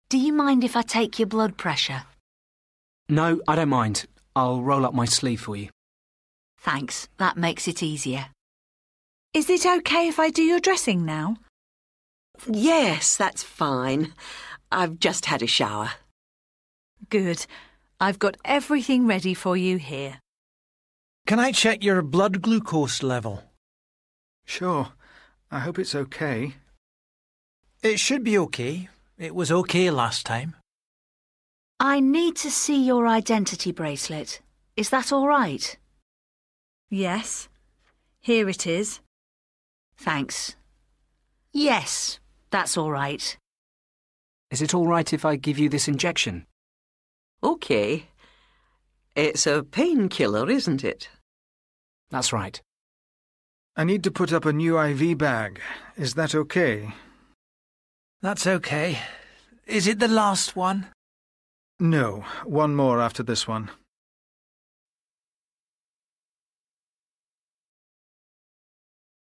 Do you mind if I take your blood pressure? No, I don't mind. I'll roll up my sleeve for you. Thanks, that makes it easier. Is it okay if I do your dressing now? Yes, that's fine. I've just had a shower. Good. I've got everything ready for you here. Can I check your blood glucose level? Sure. I hope it's okay. It should be okay. It was okay last time. I need to see your identity bracelet. Is that all right? Yes. Here it is. Thanks. Yes, that's all right. Is it all right if I give you this injection? OK. It's a painkiller, isn't it? That's right. I need to put up a new IV bag. Is that okay? That's okay. Is it the last one? No, one more after this one.